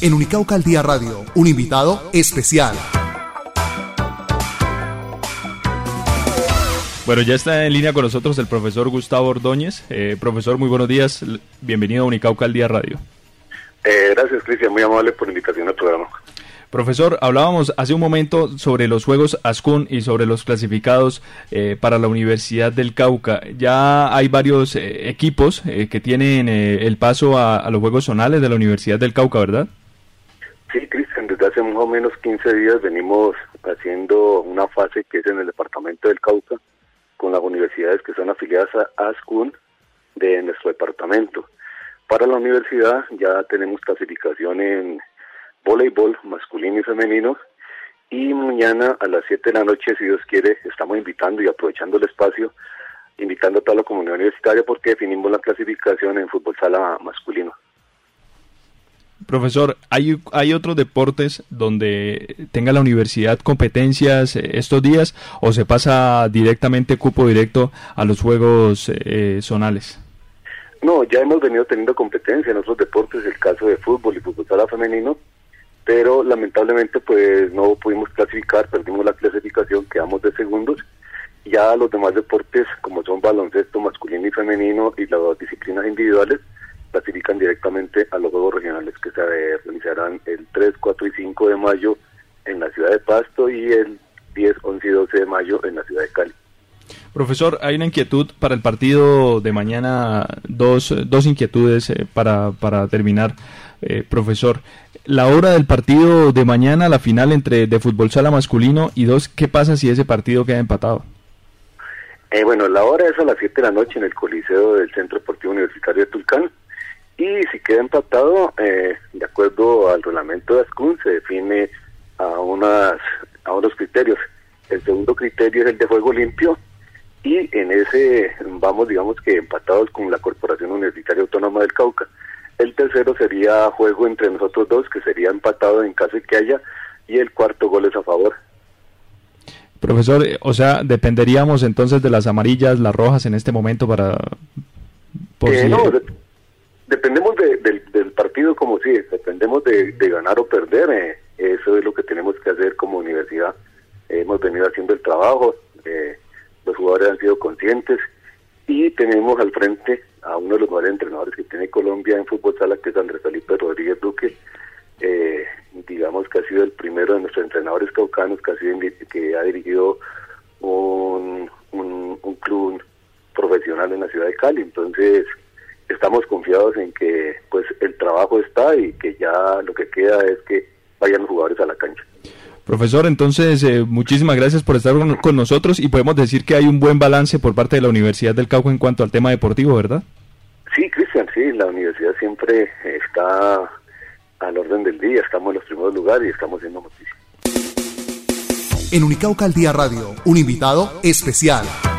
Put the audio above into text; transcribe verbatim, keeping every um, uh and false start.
En Unicauca al Día Radio, un invitado especial. Bueno, ya está en línea con nosotros el profesor Gustavo Ordóñez. Eh, profesor, muy buenos días. Bienvenido a Unicauca al Día Radio. Eh, gracias, Cristian. Muy amable por la invitación al programa. Profesor, hablábamos hace un momento sobre los Juegos Ascun y sobre los clasificados eh, para la Universidad del Cauca. Ya hay varios eh, equipos eh, que tienen eh, el paso a, a los Juegos Zonales de la Universidad del Cauca, ¿verdad? Sí, Cristian, desde hace más o menos quince días venimos haciendo una fase que es en el departamento del Cauca con las universidades que son afiliadas a Ascun de nuestro departamento. Para la universidad ya tenemos clasificación en voleibol masculino y femenino, y mañana a las siete de la noche, si Dios quiere, estamos invitando y aprovechando el espacio, invitando a toda la comunidad universitaria porque definimos la clasificación en fútbol sala masculino. Profesor, ¿hay, hay otros deportes donde tenga la universidad competencias estos días o se pasa directamente, cupo directo a los juegos eh, zonales? No, ya hemos venido teniendo competencia en otros deportes, el caso de fútbol y fútbol sala femenino, pero lamentablemente pues no pudimos clasificar, perdimos la clasificación, quedamos de segundos. Ya los demás deportes, como son baloncesto masculino y femenino y las disciplinas individuales, clasifican directamente a los Juegos Regionales que se realizarán el tres, cuatro y cinco de mayo en la ciudad de Pasto y el diez, once y doce de mayo en la ciudad de Cali. Profesor, hay una inquietud para el partido de mañana, dos, dos inquietudes eh, para, para terminar, eh, profesor. La hora del partido de mañana, la final entre de fútbol sala masculino, y dos, ¿qué pasa si ese partido queda empatado? Eh, bueno, la hora es a las siete de la noche en el Coliseo del Centro Deportivo Universitario de Tulcán, y si queda empatado, eh, de acuerdo al reglamento de Ascun, se define a, unas, a unos criterios. El segundo criterio es el de juego limpio, y en ese vamos, digamos que empatados con la Corporación Universitaria Autónoma del Cauca. El tercero sería juego entre nosotros dos, que sería empatado en caso de que haya, y el cuarto gol es a favor. Profesor, o sea, dependeríamos entonces de las amarillas, las rojas en este momento para... Por eh, si... No, de, dependemos de, de, del partido como si, dependemos de, de ganar o perder, eh, eso es lo que tenemos que hacer como universidad. Eh, hemos venido haciendo el trabajo, eh, los jugadores han sido conscientes, y tenemos al frente a uno de los mejores entrenadores que tiene Colombia en fútbol sala, que es Andrés Felipe Rodríguez Duque. Eh, digamos que ha sido el primero de nuestros entrenadores caucanos que ha, sido, que ha dirigido un, un, un club profesional en la ciudad de Cali. Entonces estamos confiados en que pues el trabajo está y que ya lo que queda es que vayan los jugadores a la cancha. Profesor, entonces eh, muchísimas gracias por estar con, con nosotros, y podemos decir que hay un buen balance por parte de la Universidad del Cauca en cuanto al tema deportivo, ¿verdad? Sí, Cristian, sí, la universidad siempre está al orden del día, estamos en los primeros lugares y estamos haciendo noticias. En Unicauca al Día Radio, un invitado especial.